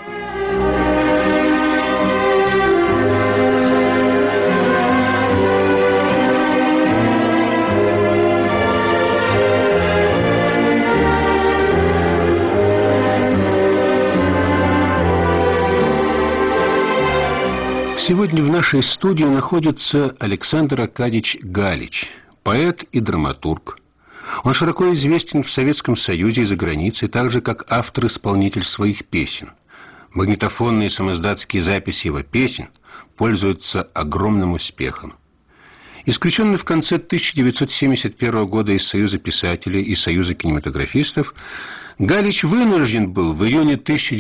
Сегодня в нашей студии находится Александр Аркадьевич Галич, поэт и драматург. Он широко известен в Советском Союзе и за границей, так же, как автор-исполнитель своих песен. Магнитофонные самоиздатские записи его песен пользуются огромным успехом. Исключенный в конце 1971 года из Союза писателей и Союза кинематографистов, Галич вынужден был в июне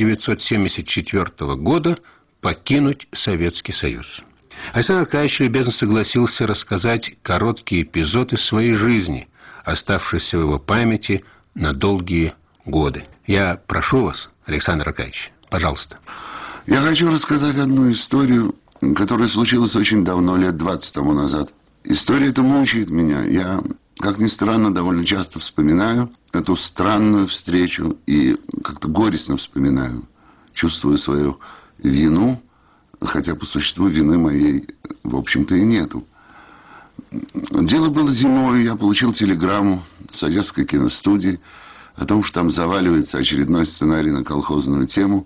1974 года покинуть Советский Союз. Александр Аркадьевич любезно согласился рассказать короткий эпизод из своей жизни, оставшийся в его памяти на долгие годы. Я прошу вас, Александр Аркадьевич, пожалуйста. Я хочу рассказать одну историю, которая случилась очень давно, лет 20 тому назад. История эта мучает меня. Я, как ни странно, довольно часто вспоминаю эту странную встречу и как-то горестно вспоминаю. Чувствую свою вину, хотя по существу вины моей, в общем-то, и нету. Дело было зимой, я получил телеграмму с Одесской киностудии о том, что там заваливается очередной сценарий на колхозную тему.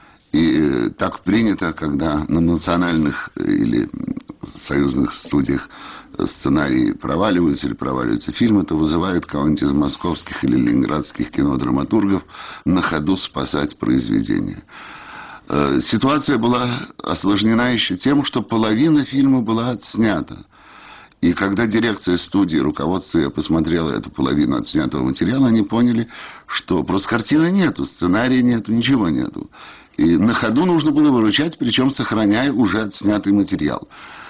И так принято, когда на национальных или союзных студиях сценарии проваливаются или проваливаются фильмы, то вызывает кого-нибудь из московских или ленинградских кинодраматургов на ходу спасать произведение. Ситуация была осложнена еще тем, что половина фильма была отснята. И когда дирекция студии, руководство ее посмотрело эту половину отснятого материала, они поняли, что просто картины нету, сценария нету, ничего нету. И на ходу нужно было выручать, причем сохраняя уже отснятый материал.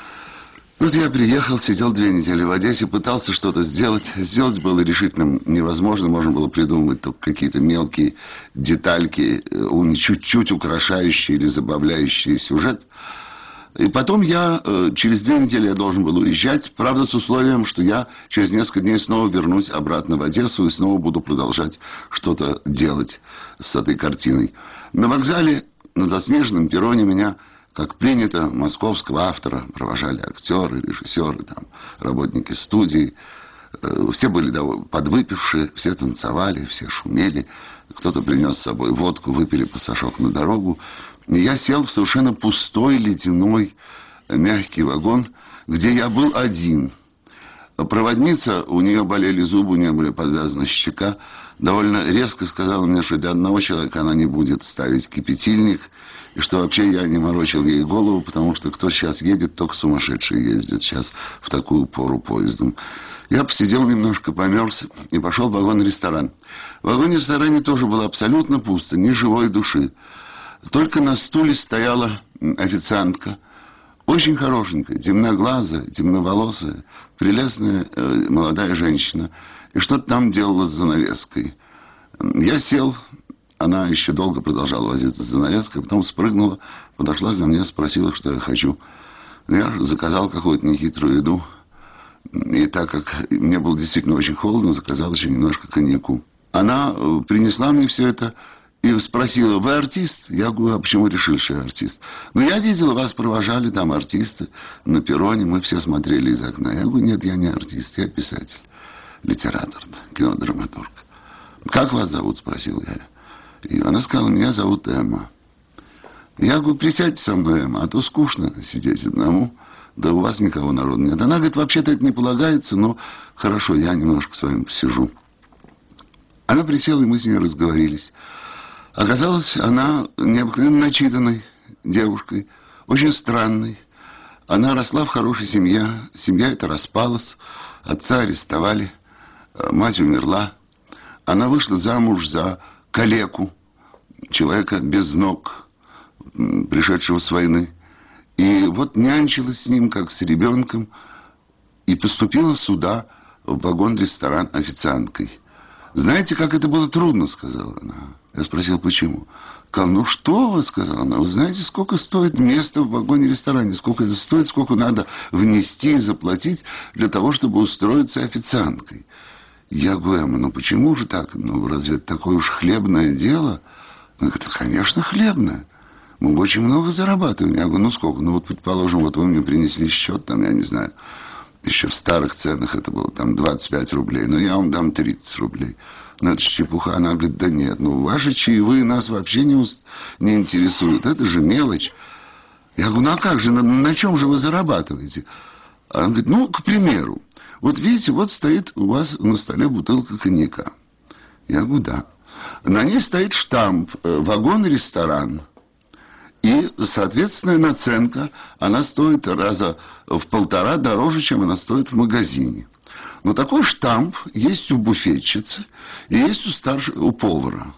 Вот я приехал, сидел 2 недели в Одессе, пытался что-то сделать. Сделать было решительно невозможно. Можно было придумать только какие-то мелкие детальки, чуть-чуть украшающие или забавляющие сюжет. И потом через 2 недели я должен был уезжать, правда, с условием, что я через несколько дней снова вернусь обратно в Одессу и снова буду продолжать что-то делать с этой картиной. На вокзале, на заснеженном перроне меня, как принято, московского автора провожали актеры, режиссеры, там, работники студии. Все были подвыпившие, все танцевали, все шумели. Кто-то принес с собой водку, выпили пасашок на дорогу. И я сел в совершенно пустой, ледяной, мягкий вагон, где я был один. Проводница, у нее болели зубы, у нее были подвязаны щека, довольно резко сказала мне, что для одного человека она не будет ставить кипятильник, и что вообще я не морочил ей голову, потому что кто сейчас едет, только сумасшедшие ездят сейчас в такую пору поездом. Я посидел немножко, померз и пошел в вагон-ресторан. В вагоне-ресторане тоже было абсолютно пусто, ни живой души. Только на стуле стояла официантка, очень хорошенькая, темноглазая, темноволосая, прелестная молодая женщина. И что-то там делала с занавеской. Я сел, она еще долго продолжала возиться с занавеской, потом спрыгнула, подошла ко мне, спросила, что я хочу. Я заказал какую-то нехитрую еду. И так как мне было действительно очень холодно, заказал еще немножко коньяку. Она принесла мне все это и спросила: вы артист? Я говорю: а почему решили, что я артист? Ну, я видела, вас провожали там артисты на перроне, мы все смотрели из окна. Я говорю: нет, я не артист, я писатель, литератор, кинодраматург. Как вас зовут? Спросил я. И она сказала: меня зовут Эмма. Я говорю: присядьте со мной, Эмма, а то скучно сидеть одному. Да у вас никого народу нет. Она говорит: вообще-то это не полагается, но хорошо, я немножко с вами посижу. Она присела, и мы с ней разговорились. Оказалось, она необыкновенно начитанной девушкой, очень странной. Она росла в хорошей семье. Семья эта распалась, отца арестовали, мать умерла. Она вышла замуж за калеку, человека без ног, пришедшего с войны. И вот нянчилась с ним, как с ребенком, и поступила сюда, в вагон-ресторан, официанткой. «Знаете, как это было трудно», — сказала она. Я спросил, почему. Сказала: ну что вы, — сказала она, — вы знаете, сколько стоит место в вагоне-ресторане, сколько это стоит, сколько надо внести и заплатить для того, чтобы устроиться официанткой. Я говорю: Эмма, ну почему же так? Ну разве это такое уж хлебное дело? Она говорит: конечно, хлебное. Мы очень много зарабатываем. Я говорю: ну сколько? Ну вот, предположим, вот вы мне принесли счет, там, я не знаю, еще в старых ценах это было там 25 рублей, но я вам дам 30 рублей. Ну это же чепуха. Она говорит: да нет, ну ваши чаевые нас вообще не интересуют. Это же мелочь. Я говорю: ну а как же, на чем же вы зарабатываете? Она говорит: ну, к примеру, вот видите, вот стоит у вас на столе бутылка коньяка. Я говорю: да. На ней стоит штамп «Вагон-ресторан». И, соответственно, наценка, она стоит раза в 1,5 дороже, чем она стоит в магазине. Но такой штамп есть у буфетчицы и есть у повара.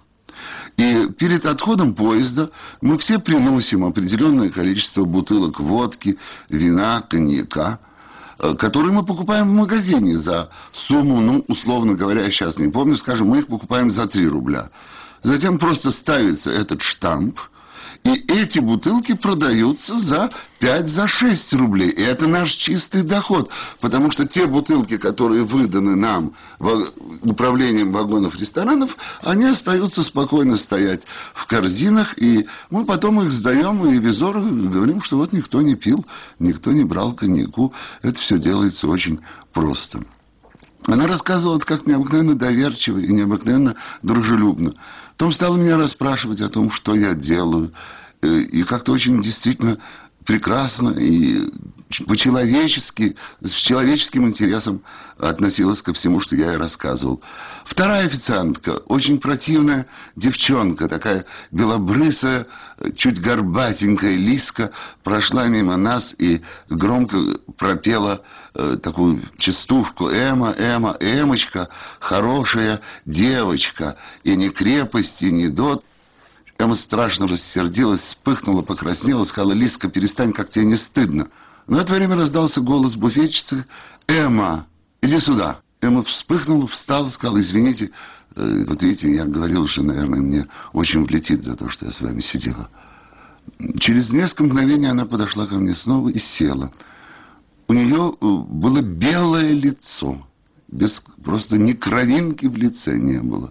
И перед отходом поезда мы все приносим определенное количество бутылок водки, вина, коньяка, которые мы покупаем в магазине за сумму, ну, условно говоря, я сейчас не помню, скажем, мы их покупаем за 3 рубля. Затем просто ставится этот штамп, и эти бутылки продаются за 5-6 рублей. И это наш чистый доход. Потому что те бутылки, которые выданы нам управлением вагонов-ресторанов, они остаются спокойно стоять в корзинах. И мы потом их сдаем и ревизору говорим, что вот никто не пил, никто не брал коньяку. Это все делается очень просто. Она рассказывала как необыкновенно доверчиво и необыкновенно дружелюбно. Потом стала меня расспрашивать о том, что я делаю. И как-то очень действительно прекрасно и по-человечески, с человеческим интересом относилась ко всему, что я ей рассказывал. Вторая официантка, очень противная девчонка, такая белобрысая, чуть горбатенькая Лиска, прошла мимо нас и громко пропела такую частушку: «Эмма, Эмма, Эмочка, хорошая девочка, и не крепость, и не дот». Эмма страшно рассердилась, вспыхнула, покраснела, сказала: «Лиска, перестань, как тебе не стыдно». Но в это время раздался голос буфетчицы: «Эмма, иди сюда». Эмма вспыхнула, встала, сказала: «Извините, вот видите, я говорил, что, наверное, мне очень влетит за то, что я с вами сидела». Через несколько мгновений она подошла ко мне снова и села. У нее было белое лицо, просто ни кровинки в лице не было.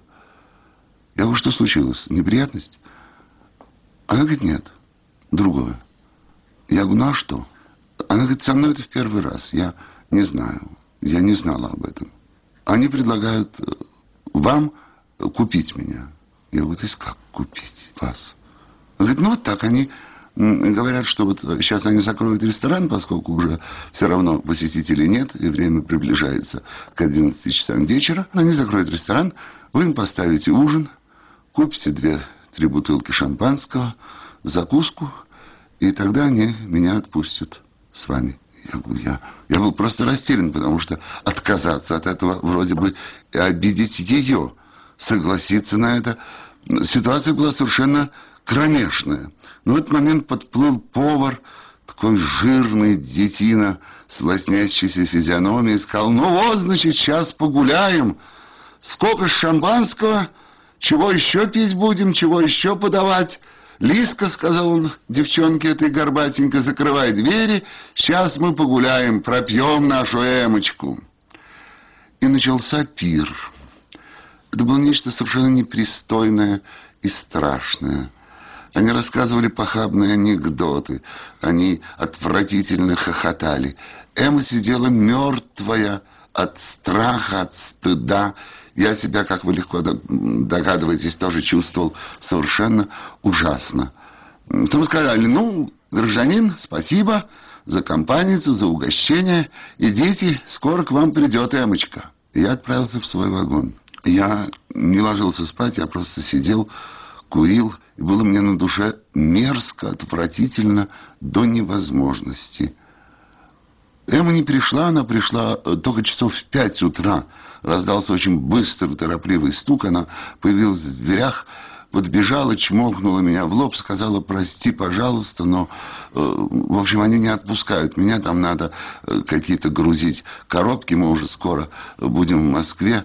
Я говорю: что случилось? Неприятность? Она говорит: нет, другое. Я говорю: ну а что? Она говорит: со мной это в первый раз. Я не знаю. Я не знала об этом. Они предлагают вам купить меня. Я говорю: то есть как купить вас? Она говорит: ну вот так. Они говорят, что вот сейчас они закроют ресторан, поскольку уже все равно посетителей нет, и время приближается к 11 часам вечера. Они закроют ресторан, вы им поставите ужин, купите 2-3 бутылки шампанского, закуску, и тогда они меня отпустят с вами. Я был просто растерян, потому что отказаться от этого, вроде бы обидеть ее, согласиться на это. Ситуация была совершенно кромешная. Но в этот момент подплыл повар, такой жирный детина с лоснящейся физиономией, и сказал: ну вот, значит, сейчас погуляем. Сколько шампанского? Чего еще пить будем? Чего еще подавать? Лиска, сказал он девчонке этой горбатенькой, закрывай двери, сейчас мы погуляем, пропьем нашу Эмочку. И начался пир. Это было нечто совершенно непристойное и страшное. Они рассказывали похабные анекдоты, они отвратительно хохотали. Эмма сидела мертвая от страха, от стыда. Я себя, как вы легко догадываетесь, тоже чувствовал совершенно ужасно. Потом сказали: ну, гражданин, спасибо за компанию, за угощение. Идите, скоро к вам придет Эмочка. И я отправился в свой вагон. Я не ложился спать, я просто сидел, курил. И было мне на душе мерзко, отвратительно, до невозможности. Эмма не пришла, она пришла только часов в 5 утра. Раздался очень быстрый, торопливый стук. Она появилась в дверях, подбежала, чмокнула меня в лоб, сказала: прости, пожалуйста, но, в общем, они не отпускают меня, там надо какие-то грузить коробки, мы уже скоро будем в Москве.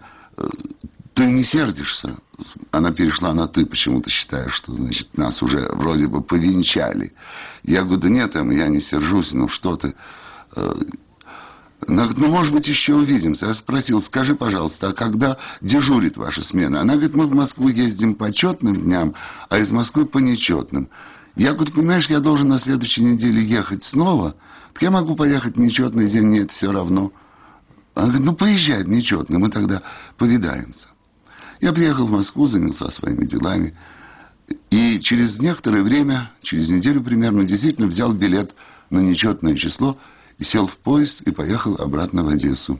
Ты не сердишься? Она перешла на «ты», почему-то считаешь, что, значит, нас уже вроде бы повенчали. Я говорю: да нет, Эмма, я не сержусь, ну что ты... Она говорит, ну, может быть, еще увидимся. Я спросил, скажи, пожалуйста, а когда дежурит ваша смена? Она говорит, мы в Москву ездим по четным дням, а из Москвы по нечетным. Я говорю, понимаешь, я должен на следующей неделе ехать снова. Так я могу поехать в нечетный день, мне это все равно. Она говорит, ну, поезжай в нечетный, мы тогда повидаемся. Я приехал в Москву, занялся своими делами. И через некоторое время, через неделю примерно, действительно взял билет на нечетное число и сел в поезд и поехал обратно в Одессу.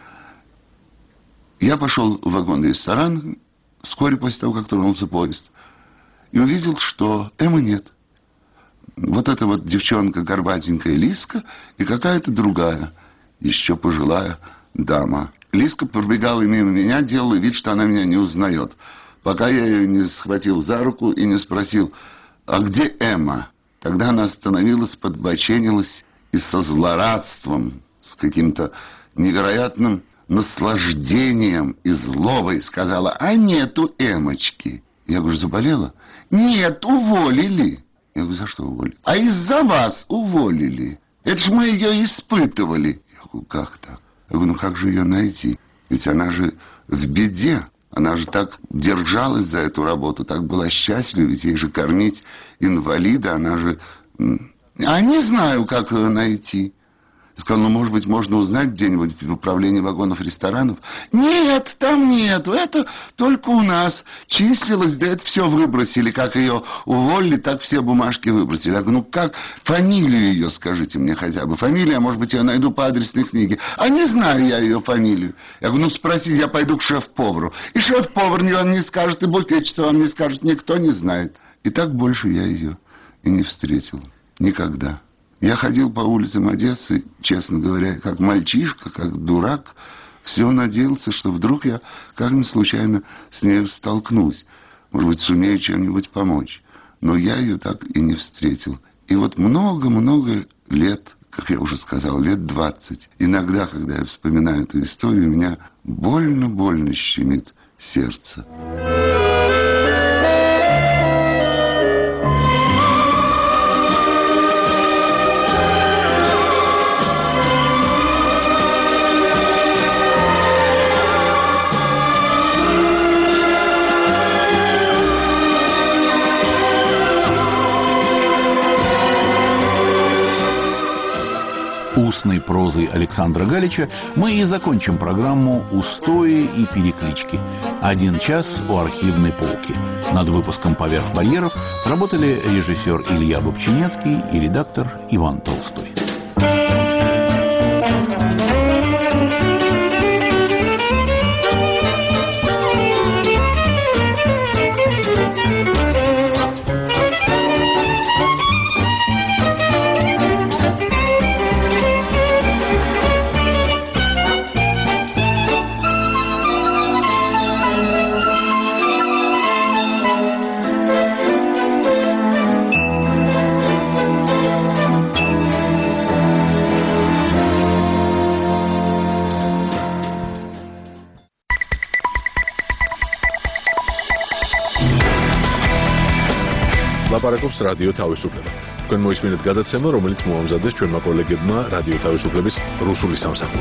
Я пошел в вагон-ресторан вскоре после того, как тронулся поезд, и увидел, что Эммы нет. Вот эта вот девчонка горбатенькая Лиска и какая-то другая, еще пожилая дама. Лиска пробегала мимо меня, делала вид, что она меня не узнает, пока я ее не схватил за руку и не спросил, а где Эмма? Тогда она остановилась, подбоченилась и со злорадством, с каким-то невероятным наслаждением и злобой сказала, а нету Эммочки. Я говорю, заболела? Нет, уволили. Я говорю, за что уволили? А из-за вас уволили. Это ж мы ее испытывали. Я говорю, как так? Я говорю, ну как же ее найти? Ведь она же в беде. Она же так держалась за эту работу, так была счастлива, ведь ей же кормить инвалида, она же... А не знаю, как ее найти. Я сказал, ну, может быть, можно узнать где-нибудь в управлении вагонов ресторанов. Нет, там нету, это только у нас числилось, да это все выбросили. Как ее уволили, так все бумажки выбросили. Я говорю, ну как, фамилию ее скажите мне хотя бы. Фамилия, может быть, я найду по адресной книге. А не знаю я ее фамилию. Я говорю, ну спроси, я пойду к шеф-повару. И шеф-повар вам не скажет, и буфетчица вам не скажет, никто не знает. И так больше я ее и не встретил. Никогда. Я ходил по улицам Одессы, честно говоря, как мальчишка, как дурак. Все надеялся, что вдруг я как-нибудь случайно с ней столкнусь. Может быть, сумею чем-нибудь помочь. Но я ее так и не встретил. И вот много-много лет, как я уже сказал, лет 20. Иногда, когда я вспоминаю эту историю, у меня больно-больно щемит сердце. Устной прозой Александра Галича мы и закончим программу «Устои и переклички». 1 час у архивной полки. Над выпуском «Поверх барьеров» работали режиссер Илья Бобчинецкий и редактор Иван Толстой. ლაპარაკობს რადიო თავისუფლება. თქვენ მოისმინეთ გადაცემა, რომელიც მოამზადეს ჩვენმა კოლეგებმა რადიო თავისუფლების რუსული სამსახური.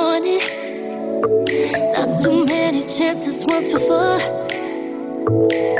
Chances once before.